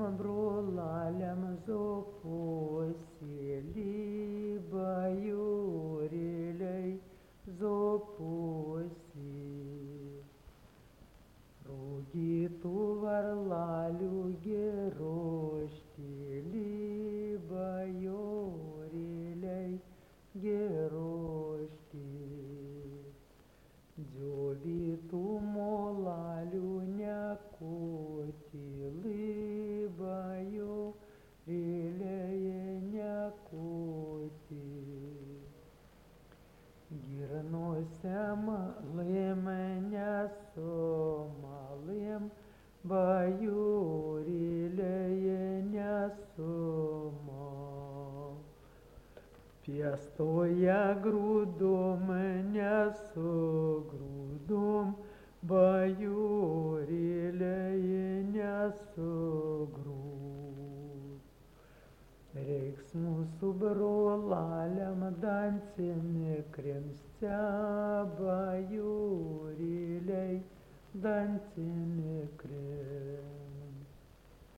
brolaliam zoposėlį, bajorėliai zoposė. Rūgytų varlalių geroštėlį, bajorėliai geroštė. Džiovytų molalių nekotėlį, bajorėliai nekotė. Girnose malėm nesumalėm, bajorėliai nesumal. Piestoje grūdom nesugrūdom, bajorėliai nesugrūd. Reiks mūsų brolaliam dancinį kremste, bajorėliai dancinį kremste.